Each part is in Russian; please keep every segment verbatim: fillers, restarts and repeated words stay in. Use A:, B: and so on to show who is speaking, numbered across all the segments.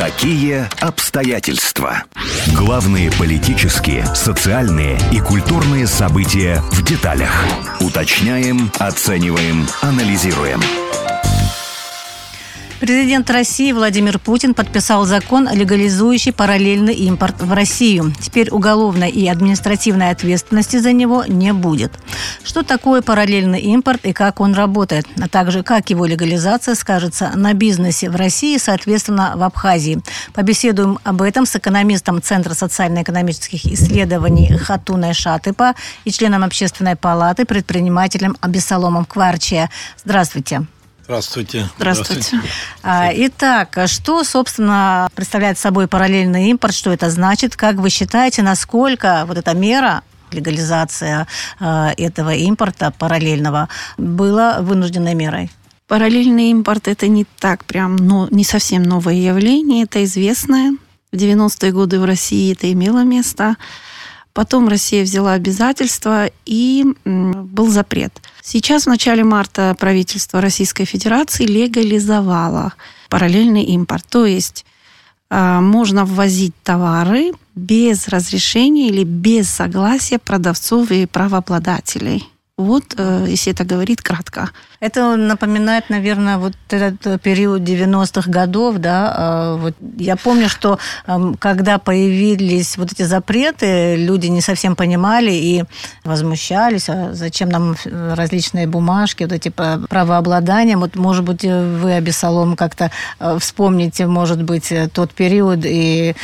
A: Какие обстоятельства? Главные политические, социальные и культурные события в деталях. Уточняем, оцениваем, анализируем.
B: Президент России Владимир Путин подписал закон, легализующий параллельный импорт в Россию. Теперь уголовной и административной ответственности за него не будет. Что такое параллельный импорт и как он работает, а также как его легализация скажется на бизнесе в России, соответственно, в Абхазии. Побеседуем об этом с экономистом Центра социально-экономических исследований Хатуной Шатыпа и членом Общественной палаты, предпринимателем Абессаломом Кварчия. Здравствуйте.
C: Здравствуйте.
B: Здравствуйте. Итак, что, собственно, представляет собой параллельный импорт, что это значит, как вы считаете, насколько вот эта мера, легализация этого импорта параллельного, была вынужденной мерой?
D: Параллельный импорт – это не так прям, но не совсем новое явление, это известное. В девяностые годы в России это имело место. Потом Россия взяла обязательства, и был запрет. Сейчас, в начале марта, правительство Российской Федерации легализовало параллельный импорт. То есть э, можно ввозить товары без разрешения или без согласия продавцов и правообладателей. Вот, э, если это говорить кратко.
B: Это напоминает, наверное, вот этот период девяностых годов, да. Вот я помню, что когда появились вот эти запреты, люди не совсем понимали и возмущались, а зачем нам различные бумажки, вот эти правообладания. Вот, может быть, вы, Абессалом, как-то вспомните, может быть, тот период и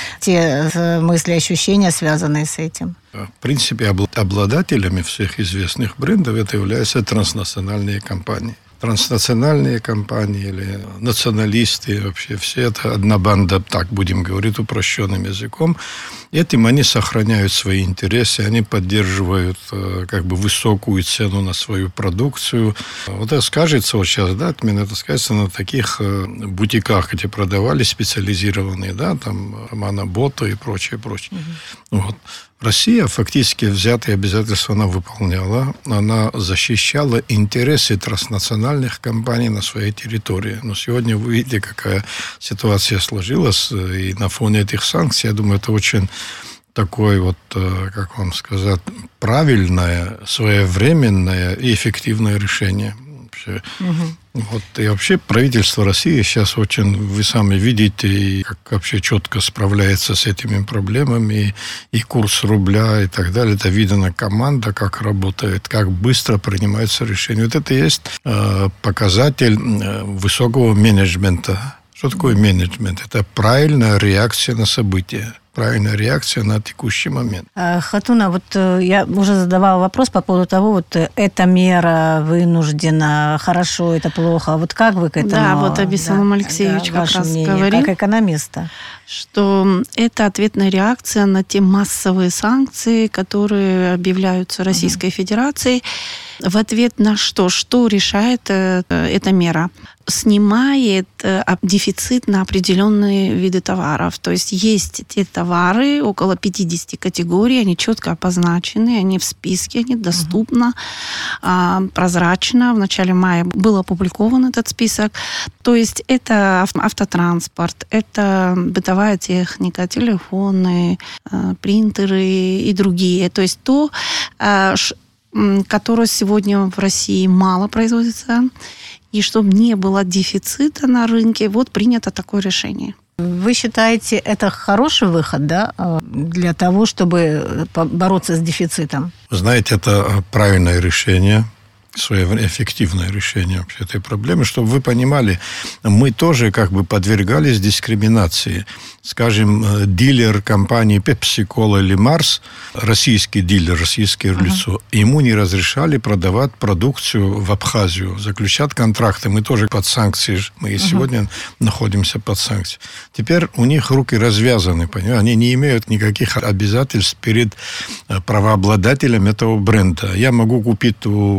B: те мысли, ощущения, связанные с этим.
C: В принципе, обладателями всех известных брендов это являются транснациональные компании. Транснациональные компании или националисты, вообще все это одна банда, так будем говорить упрощенным языком. Этим они сохраняют свои интересы, они поддерживают как бы высокую цену на свою продукцию. Вот это скажется вот сейчас, да, именно это скажется на таких бутиках, где продавали специализированные, да, там Романа Бота и прочее, прочее. Угу. Вот. Россия фактически взятые обязательства она выполняла, она защищала интересы транснациональных компаний на своей территории. Но сегодня вы видите, какая ситуация сложилась, и на фоне этих санкций, я думаю, это очень такое вот, как вам сказать, правильное, своевременное и эффективное решение. Угу. Вот, и вообще правительство России сейчас очень, вы сами видите, как вообще четко справляется с этими проблемами, и, и курс рубля и так далее. Это видно команда, как работает, как быстро принимаются решения. Вот это и есть э, показатель э, высокого менеджмента. Что такое менеджмент? Это правильная реакция на события. Правильная реакция на текущий момент.
B: Хатуна, вот я уже задавала вопрос по поводу того, вот эта мера вынуждена, хорошо, это плохо. Вот как вы к этому?
D: Да, вот Абессалом да, Алексеевич да, как раз мнение, говорил.
B: Как экономиста.
D: Что это ответная реакция на те массовые санкции, которые объявляются Российской угу. Федерацией. В ответ на что? Что решает эта мера? Снимает дефицит на определенные виды товаров. То есть есть те товары, около пятьдесят категорий, они четко обозначены, они в списке, они доступны, uh-huh. прозрачно. В начале мая был опубликован этот список. То есть это автотранспорт, это бытовая техника, телефоны, принтеры и другие. То есть то, которое сегодня в России мало производится, и чтобы не было дефицита на рынке, вот принято такое решение.
B: Вы считаете, это хороший выход, да, для того, чтобы бороться с дефицитом?
C: Знаете, это правильное решение. Своевременное, эффективное решение вообще этой проблемы. Чтобы вы понимали, мы тоже как бы подвергались дискриминации. Скажем, дилер компании PepsiCola или Mars, российский дилер, российское uh-huh. лицо, ему не разрешали продавать продукцию в Абхазию, заключать контракты. Мы тоже под санкции, мы uh-huh. сегодня находимся под санкцией. Теперь у них руки развязаны, понимаете? Они не имеют никаких обязательств перед правообладателем этого бренда. Я могу купить у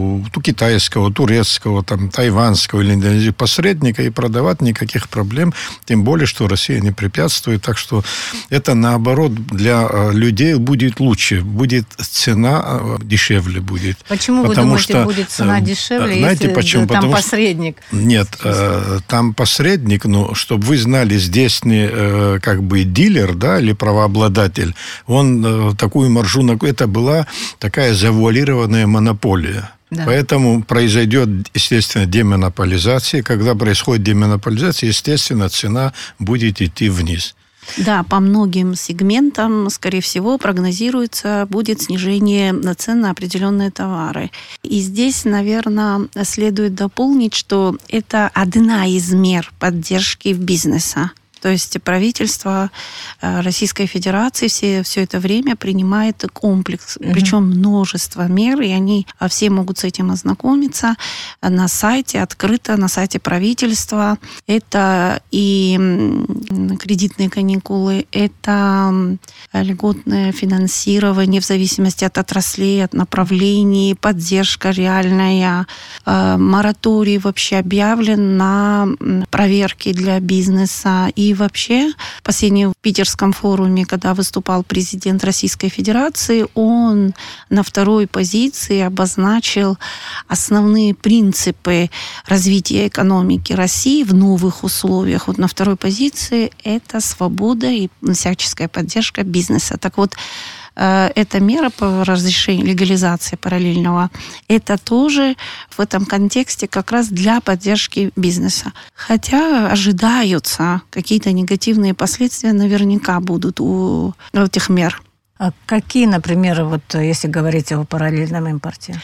C: китайского, турецкого, там, тайванского или индонезийского посредника и продавать, никаких проблем. Тем более, что Россия не препятствует. Так что это, наоборот, для людей будет лучше. Будет цена дешевле будет.
B: Почему вы думаете, что будет цена дешевле, знаете, если почему? Там Потому посредник?
C: Что, нет, там посредник, ну, чтобы вы знали, здесь не как бы дилер, да, или правообладатель, он такую маржу... Это была такая завуалированная монополия. Да. Поэтому произойдет, естественно, демонополизация. Когда происходит демонополизация, естественно, цена будет идти вниз.
D: Да, по многим сегментам, скорее всего, прогнозируется, будет снижение цен на определенные товары. И здесь, наверное, следует дополнить, что это одна из мер поддержки бизнеса. То есть правительство Российской Федерации все, все это время принимает комплекс, mm-hmm. причем множество мер, и они все могут с этим ознакомиться на сайте, открыто на сайте правительства. Это и кредитные каникулы, это льготное финансирование в зависимости от отраслей, от направлений, поддержка реальная. Мораторий вообще объявлен на проверки для бизнеса. И И вообще, последний в Питерском форуме, когда выступал президент Российской Федерации, он на второй позиции обозначил основные принципы развития экономики России в новых условиях. Вот на второй позиции это свобода и всяческая поддержка бизнеса. Так вот, эта мера по разрешению легализации параллельного, это тоже в этом контексте как раз для поддержки бизнеса. Хотя ожидаются какие-то негативные последствия, наверняка будут у этих мер.
B: А какие, например, вот если говорить о параллельном импорте?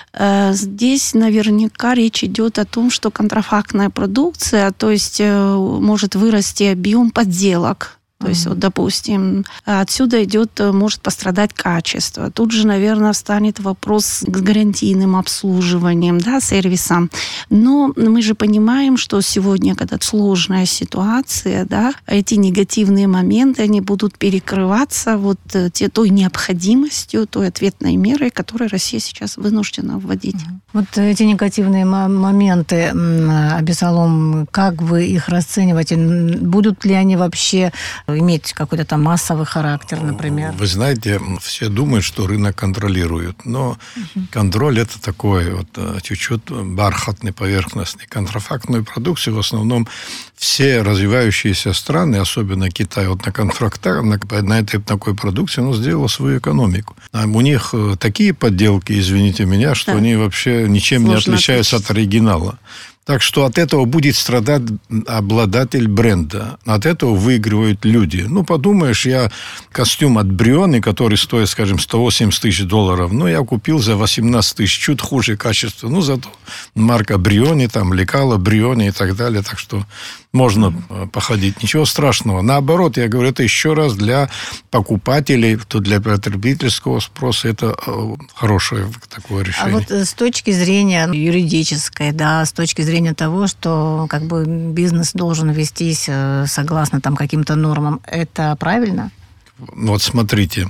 D: Здесь наверняка речь идет о том, что контрафактная продукция, то есть может вырасти объем подделок. То есть, вот, допустим, отсюда идет, может пострадать качество. Тут же, наверное, встанет вопрос с гарантийным обслуживанием, да, сервисом. Но мы же понимаем, что сегодня, когда сложная ситуация, да, эти негативные моменты, они будут перекрываться вот те, той необходимостью, той ответной мерой, которую Россия сейчас вынуждена вводить.
B: Вот эти негативные моменты, Абисалом, как вы их расцениваете? Будут ли они вообще иметь какой-то там массовый характер, например?
C: Вы знаете, все думают, что рынок контролирует, но угу. контроль это такой вот чуть-чуть бархатный, поверхностный. Контрафактную продукцию в основном все развивающиеся страны, особенно Китай, вот на контрактах, на, на этой такой продукции, он сделал свою экономику. А у них такие подделки, извините меня, что да. они вообще ничем Сложно не отличаются отличить. От оригинала. Так что от этого будет страдать обладатель бренда. От этого выигрывают люди. Ну, подумаешь, я костюм от Бриони, который стоит, скажем, сто восемьдесят тысяч долларов, ну, я купил за восемнадцать тысяч, чуть хуже качество. Ну, зато марка Бриони, там, лекала Бриони и так далее. Так что можно mm-hmm. походить. Ничего страшного. Наоборот, я говорю, это еще раз для покупателей, то для потребительского спроса это хорошее такое решение.
B: А вот с точки зрения юридической, да, с точки зрения того, что как бы бизнес должен вестись согласно там каким-то нормам, это правильно?
C: Вот смотрите,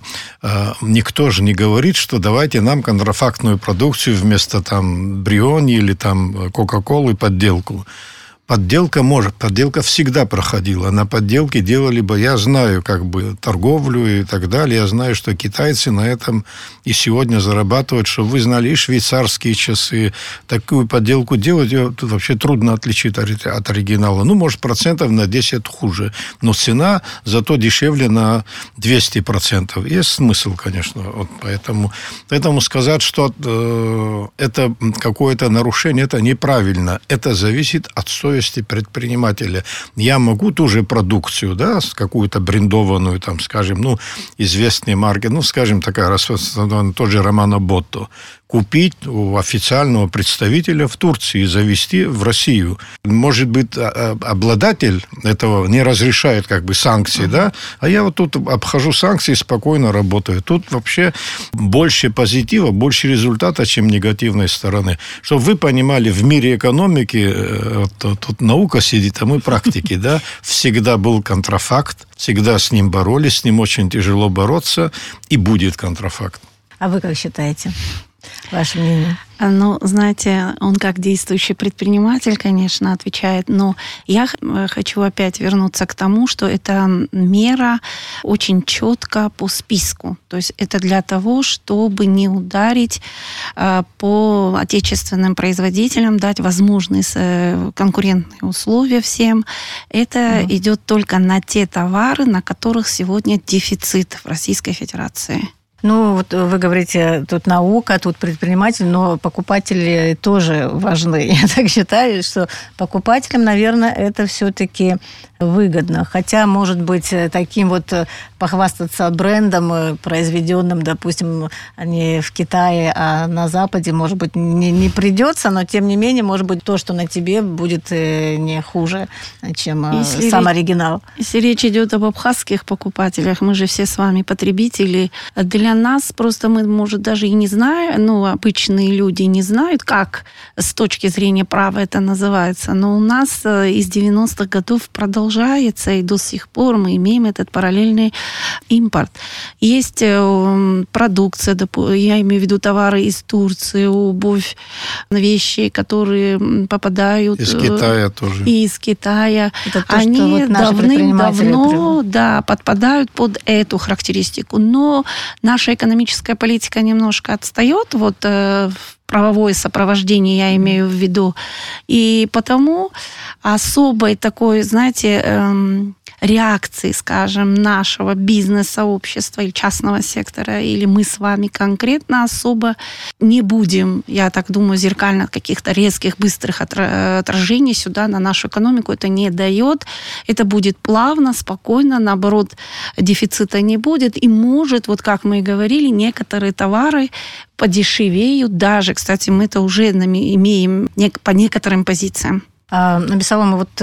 C: никто же не говорит, что давайте нам контрафактную продукцию вместо там Бриони или там Кока-Колы подделку. Подделка может, подделка всегда проходила. На подделке делали бы, я знаю, как бы, торговлю и так далее. Я знаю, что китайцы на этом и сегодня зарабатывают, чтобы вы знали, и швейцарские часы. Такую подделку делать, ее тут вообще трудно отличить от оригинала. Ну, может, процентов на десять хуже. Но цена зато дешевле на двести процентов. Есть смысл, конечно. Вот поэтому, поэтому сказать, что э, это какое-то нарушение, это неправильно. Это зависит от совести предпринимателя. Я могу ту же продукцию, да, какую-то брендованную, там, скажем, ну, известные марки, ну, скажем, такая, тот же Романо Ботто, купить у официального представителя в Турции и завезти в Россию. Может быть, обладатель этого не разрешает как бы санкции, uh-huh. да, а я вот тут обхожу санкции и спокойно работаю. Тут вообще больше позитива, больше результата, чем негативной стороны. Чтобы вы понимали, в мире экономики, тут наука сидит, а мы практики, да, всегда был контрафакт, всегда с ним боролись, с ним очень тяжело бороться, и будет контрафакт.
B: А вы как считаете? Ваше мнение?
D: Ну, знаете, он как действующий предприниматель, конечно, отвечает, но я хочу опять вернуться к тому, что эта мера очень четко по списку. То есть это для того, чтобы не ударить по отечественным производителям, дать возможные конкурентные условия всем. Это mm. идет только на те товары, на которых сегодня дефицит в Российской Федерации.
B: Ну, вот вы говорите, тут наука, тут предприниматель, но покупатели тоже важны. Я так считаю, что покупателям, наверное, это все-таки выгодно. Хотя, может быть, таким вот похвастаться брендом, произведенным, допустим, не в Китае, а на Западе, может быть, не, не придется, но, тем не менее, может быть, то, что на тебе, будет не хуже, чем если сам речь, оригинал.
D: Если речь идет об абхазских покупателях, мы же все с вами потребители. Для нас просто мы, может, даже и не знаем, ну, обычные люди не знают, как с точки зрения права это называется, но у нас из девяностых годов продолжается, и до сих пор мы имеем этот параллельный импорт. Есть продукция, я имею в виду товары из Турции, обувь, вещи, которые попадают...
C: Из Китая тоже.
D: И из Китая.
B: Это то,
D: Они
B: что вот
D: давным-давно да, подпадают под эту характеристику. Но наша экономическая политика немножко отстает вот в правовое сопровождение, я имею в виду. И потому особой такой, знаете, эм, реакции, скажем, нашего бизнес-сообщества или частного сектора, или мы с вами конкретно особо не будем, я так думаю, зеркально каких-то резких, быстрых отражений сюда на нашу экономику это не дает. Это будет плавно, спокойно, наоборот, дефицита не будет. И может, вот как мы и говорили, некоторые товары подешевеют даже, кстати, мы это уже имеем по некоторым позициям.
B: Написала, вот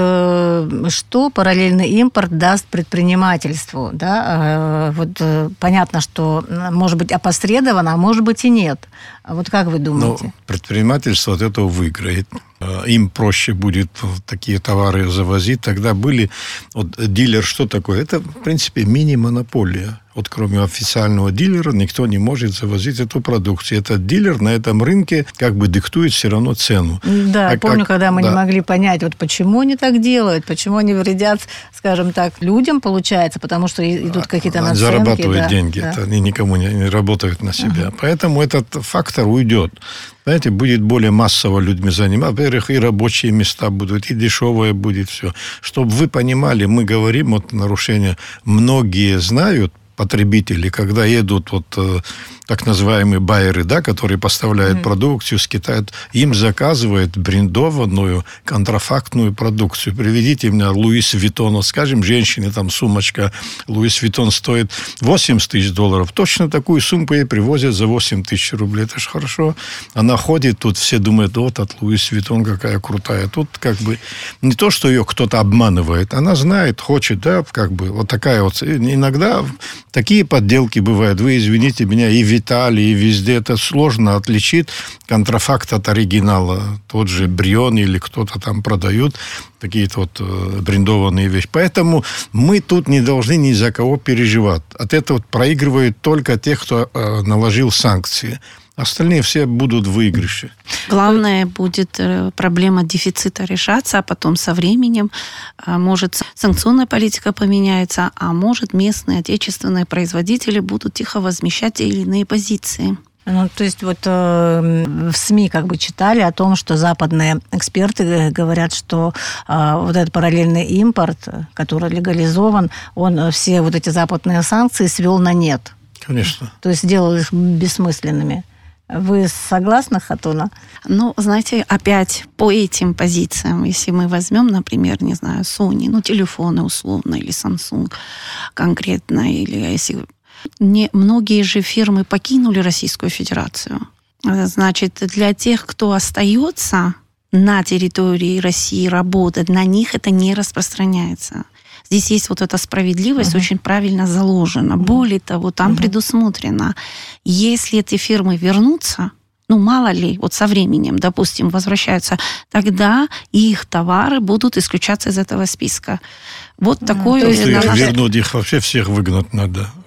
B: что параллельный импорт даст предпринимательству, да? Вот понятно, что может быть опосредованно, а может быть и нет. Вот как вы думаете?
C: Ну, предпринимательство от этого выиграет. Им проще будет такие товары завозить. Тогда были... Вот дилер что такое? Это, в принципе, мини-монополия. Вот кроме официального дилера никто не может завозить эту продукцию. Этот дилер на этом рынке как бы диктует все равно цену.
B: Да, а помню, как, когда мы да. не могли понять, вот почему они так делают, почему они вредят, скажем так, людям, получается, потому что идут какие-то наценки.
C: Зарабатывают да, деньги,
B: да.
C: Это они никому не, не работают на себя. Uh-huh. Поэтому этот фактор уйдет. Знаете, будет более массово людьми заниматься. Во-первых, и рабочие места будут, и дешевое будет все. Чтобы вы понимали, мы говорим вот нарушение. Многие знают, потребители, когда едут вот э, так называемые байеры, да, которые поставляют mm. продукцию с Китая, им заказывают брендованную контрафактную продукцию. Приведите мне Луис Виттон, скажем, женщине там сумочка Луис Виттон стоит восемьдесят тысяч долларов. Точно такую сумку ей привозят за восемь тысяч рублей. Это ж хорошо. Она ходит, тут все думают, вот от Луис Виттон какая крутая. Тут как бы не то, что ее кто-то обманывает. Она знает, хочет, да, как бы вот такая вот. Иногда такие подделки бывают. Вы извините меня, и в Италии, и везде это сложно отличить контрафакт от оригинала. Тот же Брион или кто-то там продают какие-то вот брендованные вещи. Поэтому мы тут не должны ни за кого переживать. От этого проигрывают только те, кто наложил санкции. Остальные все будут в выигрыше.
D: Главное, будет проблема дефицита решаться, а потом со временем может санкционная политика поменяется, а может местные отечественные производители будут тихо возмещать те или иные позиции.
B: Ну, то есть вот э, в СМИ как бы читали о том, что западные эксперты говорят, что э, вот этот параллельный импорт, который легализован, он все вот эти западные санкции свел на нет.
C: Конечно.
B: То есть сделал их бессмысленными. Вы согласны, Хатуна?
D: Ну, знаете, опять по этим позициям, если мы возьмем, например, не знаю, Sony, ну, телефоны условно, или Samsung конкретно, или если... Не, многие же фирмы покинули Российскую Федерацию. Значит, для тех, кто остается на территории России работать, на них это не распространяется. Здесь есть вот эта справедливость, uh-huh. очень правильно заложена. Uh-huh. Более того, там uh-huh. предусмотрено, если эти фирмы вернутся, ну, мало ли, вот со временем, допустим, возвращаются, тогда их товары будут исключаться из этого списка. Вот uh-huh. такое...
C: То есть их вернуть, их вообще всех выгнать надо.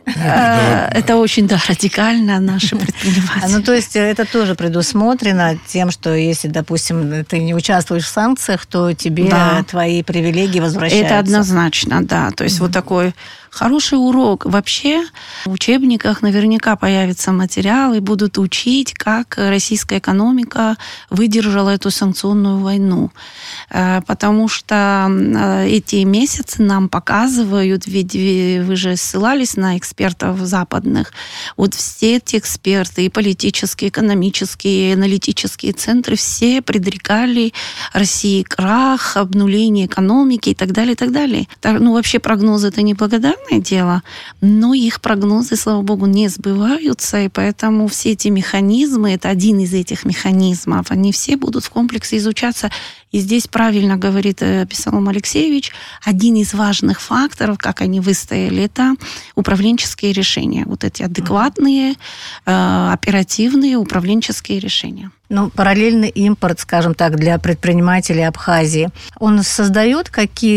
D: Это очень, да, радикально наши предприниматели.
B: Ну, то есть это тоже предусмотрено тем, что если, допустим, ты не участвуешь в санкциях, то тебе да. твои привилегии возвращаются.
D: Это однозначно, да. То есть mm-hmm. вот такой хороший урок. Вообще в учебниках наверняка появится материал и будут учить, как российская экономика выдержала эту санкционную войну. Потому что эти месяцы нам показывают, ведь вы же ссылались на экспертов западных, вот все эти эксперты, и политические, экономические, и аналитические центры, все предрекали России крах, обнуление экономики и так далее, и так далее. Ну, вообще прогнозы это неблагодарное дело, но их прогнозы, слава богу, не сбываются, и поэтому все эти механизмы, это один из этих механизмов, они все будут в комплексе изучаться. И здесь правильно говорит Абисалом Алексеевич, один из важных факторов, как они выстояли, это управленческие решения. Вот эти адекватные, э, оперативные управленческие решения.
B: Ну, параллельный импорт, скажем так, для предпринимателей Абхазии, он создает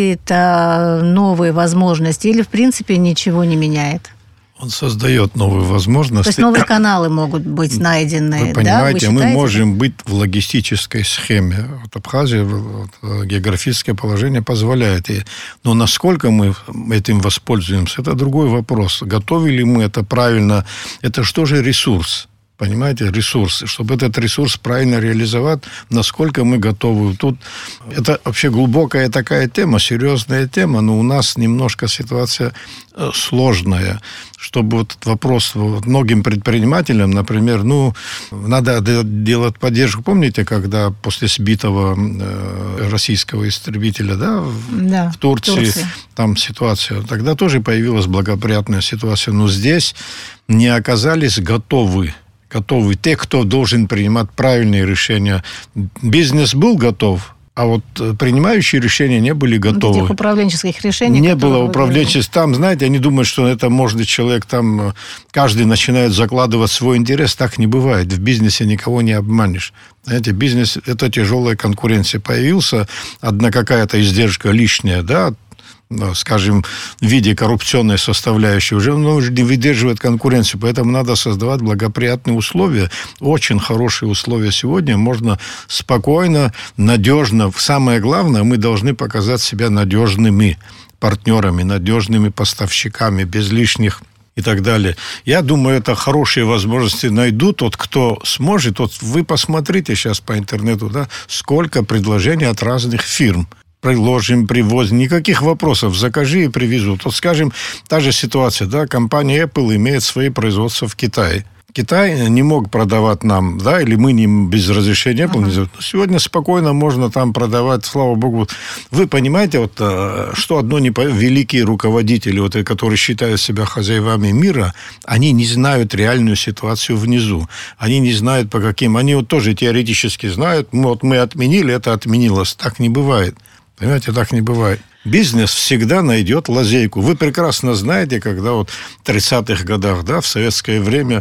B: какие-то новые возможности или, в принципе, ничего не меняет?
C: Он создает новые возможности.
B: То есть новые каналы могут быть найдены.
C: Вы понимаете,
B: да? Вы
C: мы можем быть в логистической схеме. Вот Абхазия, вот, географическое положение позволяет. И, но насколько мы этим воспользуемся, это другой вопрос. Готовы ли мы это правильно? Это что же ресурс? Понимаете, ресурс. Чтобы этот ресурс правильно реализовать, насколько мы готовы. Тут это вообще глубокая такая тема, серьезная тема, но у нас немножко ситуация сложная. Чтобы вот этот вопрос вот, многим предпринимателям, например, ну, надо делать поддержку. Помните, когда после сбитого э, российского истребителя, да, в,
B: да,
C: в Турции, Турции, там ситуация, тогда тоже появилась благоприятная ситуация, но здесь не оказались готовы готовы те, кто должен принимать правильные решения. Бизнес был готов, а вот принимающие решения не были готовы.
B: Этих управленческих решений.
C: Не было управленческих. Там, знаете, они думают, что это может человек, там, каждый начинает закладывать свой интерес. Так не бывает. В бизнесе никого не обманешь. Знаете, бизнес – это тяжелая конкуренция. Появился одна какая-то издержка лишняя, да, скажем, в виде коррупционной составляющей, уже он не выдерживает конкуренцию, поэтому надо создавать благоприятные условия, очень хорошие условия сегодня, можно спокойно, надежно, самое главное, мы должны показать себя надежными партнерами, надежными поставщиками, без лишних и так далее. Я думаю, это хорошие возможности найдут. Тот, кто сможет, вот вы посмотрите сейчас по интернету, да, сколько предложений от разных фирм. Приложим, привозим, никаких вопросов, закажи и привезут. Вот, скажем, та же ситуация, да, компания Apple имеет свои производства в Китае. Китай не мог продавать нам, да, или мы не без разрешения Apple. Uh-huh. Сегодня спокойно можно там продавать, слава богу. Вы понимаете, вот, что одно не великие руководители, вот, которые считают себя хозяевами мира, они не знают реальную ситуацию внизу. Они не знают по каким. Они вот тоже теоретически знают, вот мы отменили, это отменилось. Так не бывает. Понимаете, так не бывает. Бизнес всегда найдет лазейку. Вы прекрасно знаете, когда вот в тридцатых годах, да, в советское время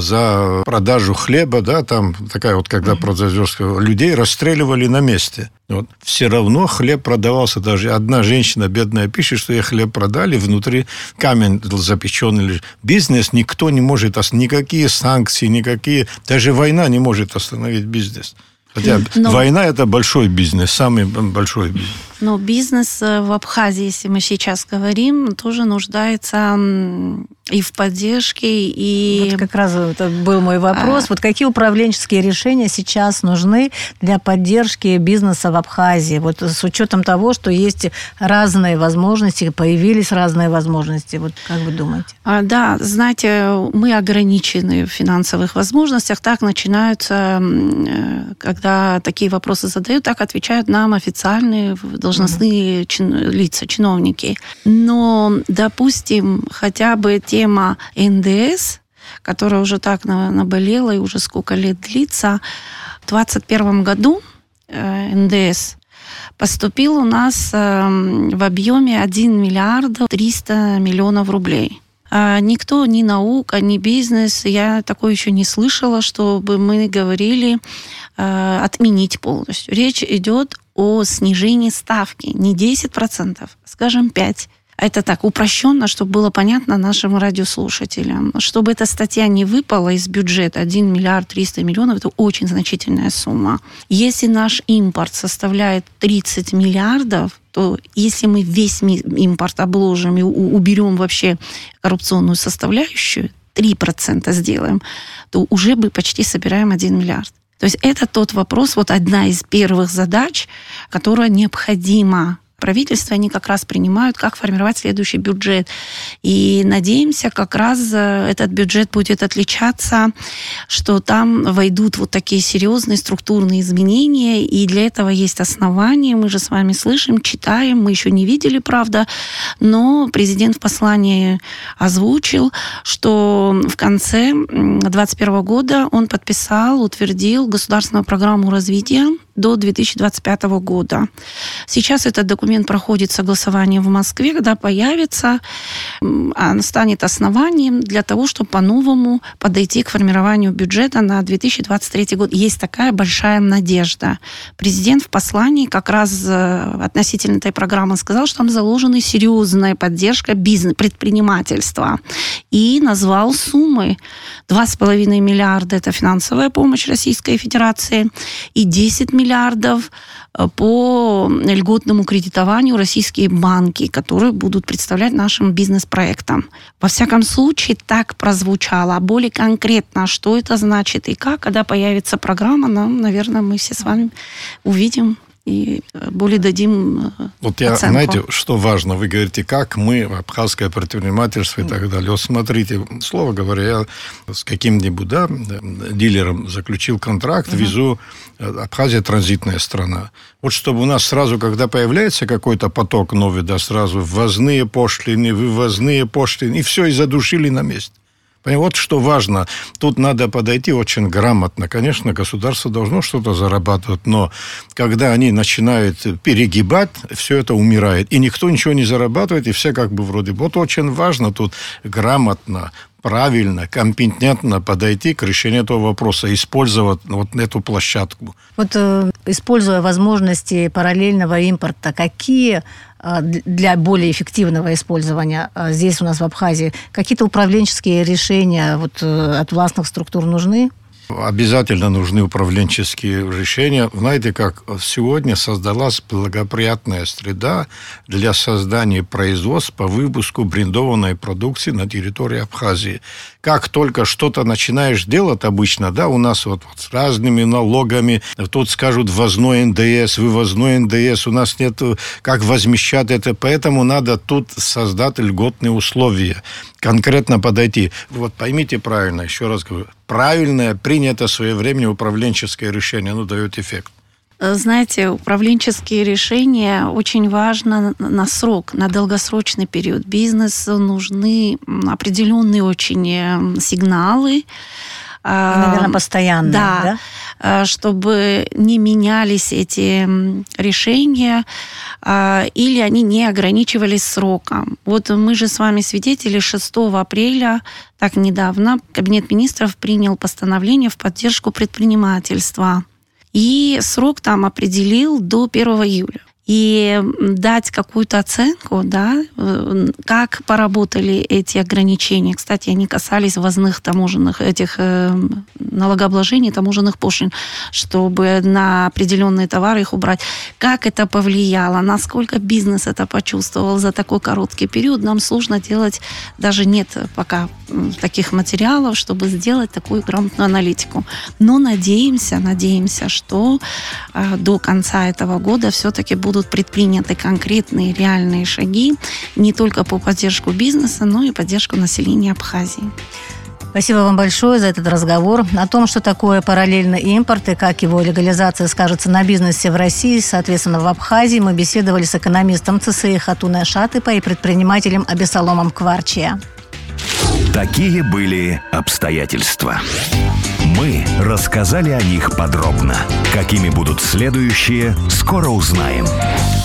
C: за продажу хлеба, да, там такая вот, когда продажа людей расстреливали на месте. Вот. Все равно хлеб продавался. Даже одна женщина бедная пишет, что ей хлеб продали, внутри камень запеченный. Бизнес никто не может остановить. Никакие санкции, никакие... Даже война не может остановить бизнес. Хотя Но... война – это большой бизнес, самый большой бизнес.
D: Но бизнес в Абхазии, если мы сейчас говорим, тоже нуждается и в поддержке, и...
B: Вот как раз это был мой вопрос. А... Вот какие управленческие решения сейчас нужны для поддержки бизнеса в Абхазии? Вот с учетом того, что есть разные возможности, появились разные возможности. Вот как вы думаете?
D: А, да, знаете, мы ограничены в финансовых возможностях. Так начинаются, когда такие вопросы задают, так отвечают нам официальные должностные mm-hmm. чин, лица, чиновники. Но, допустим, хотя бы тема эн дэ эс, которая уже так наболела и уже сколько лет длится, в двадцать первом году эн дэ эс поступил у нас в объеме один миллиард триста миллионов рублей. Никто, ни наука, ни бизнес, я такое еще не слышала, чтобы мы говорили э, отменить полностью. Речь идет о снижении ставки не десять процентов, скажем, пять процентов. Это так, упрощенно, чтобы было понятно нашим радиослушателям. Чтобы эта статья не выпала из бюджета, один миллиард триста миллионов, это очень значительная сумма. Если наш импорт составляет тридцать миллиардов, то если мы весь импорт обложим и уберем вообще коррупционную составляющую, три процента сделаем, то уже бы почти собираем один миллиард. То есть это тот вопрос, вот одна из первых задач, которая необходима. Правительство, они как раз принимают, как формировать следующий бюджет. И надеемся, как раз этот бюджет будет отличаться, что там войдут вот такие серьезные структурные изменения, и для этого есть основания. Мы же с вами слышим, читаем, мы еще не видели, правда, но президент в послании озвучил, что в конце две тысячи двадцать первого года он подписал, утвердил государственную программу развития до две тысячи двадцать пятого года. Сейчас этот документ проходит согласование в Москве, когда появится, он станет основанием для того, чтобы по-новому подойти к формированию бюджета на две тысячи двадцать третий год. Есть такая большая надежда. Президент в послании как раз относительно этой программы сказал, что там заложена серьезная поддержка бизнеса, предпринимательства. И назвал суммы. два с половиной миллиарда – это финансовая помощь Российской Федерации, и десять миллиардов по льготному кредитованию российские банки, которые будут представлять нашим бизнес-проектам. Во всяком случае, так прозвучало. А более конкретно, что это значит и как, когда появится программа, нам, наверное, мы все с вами увидим и более дадим
C: Вот я,
D: оценку.
C: знаете, что важно? Вы говорите, как мы, абхазское предпринимательство и так далее. Вот смотрите, слово говоря, я с каким-нибудь да, дилером заключил контракт, угу. везу, Абхазия транзитная страна. Вот чтобы у нас сразу, когда появляется какой-то поток новый, да, сразу ввозные пошлины, вывозные пошлины, и все, и задушили на месте. Вот что важно. Тут надо подойти очень грамотно. Конечно, государство должно что-то зарабатывать, но когда они начинают перегибать, все это умирает. И никто ничего не зарабатывает, и все как бы вроде... Вот очень важно тут грамотно, правильно, компетентно подойти к решению этого вопроса, использовать вот эту площадку.
B: Вот э, используя возможности параллельного импорта, какие э, для более эффективного использования э, здесь у нас в Абхазии, какие-то управленческие решения вот, э, от властных структур нужны?
C: Обязательно нужны управленческие решения. Знаете, как сегодня создалась благоприятная среда для создания производств по выпуску брендованной продукции на территории Абхазии. Как только что-то начинаешь делать обычно, да, у нас вот, вот с разными налогами, тут скажут ввозной эн дэ эс, вывозной эн дэ эс, у нас нет как возмещать это, поэтому надо тут создать льготные условия, конкретно подойти. Вот поймите правильно, еще раз говорю, правильное, принято своевременное управленческое решение, оно дает эффект.
D: Знаете, управленческие решения очень важно на срок, на долгосрочный период. Бизнесу нужны определенные очень сигналы.
B: Наверное, постоянно,
D: да, да, чтобы не менялись эти решения или они не ограничивались сроком. Вот мы же с вами свидетели, шестого апреля, так недавно, Кабинет министров принял постановление в поддержку предпринимательства. И срок там определил до первого июля. И дать какую-то оценку, да, как поработали эти ограничения. Кстати, они касались ввозных таможенных, этих э, налогообложений, таможенных пошлин, чтобы на определенные товары их убрать. Как это повлияло, насколько бизнес это почувствовал за такой короткий период, нам сложно делать, даже нет пока таких материалов, чтобы сделать такую грамотную аналитику. Но надеемся, надеемся, что э, до конца этого года все-таки будут предприняты конкретные реальные шаги не только по поддержку бизнеса, но и поддержку населения Абхазии.
B: Спасибо вам большое за этот разговор. О том, что такое параллельный импорт и как его легализация скажется на бизнесе в России, соответственно, в Абхазии, мы беседовали с экономистом цэ эс и Хатуной Шатыпой и предпринимателем Абесаломом Кварчия.
A: Такие были обстоятельства. Мы рассказали о них подробно. Какими будут следующие, скоро узнаем.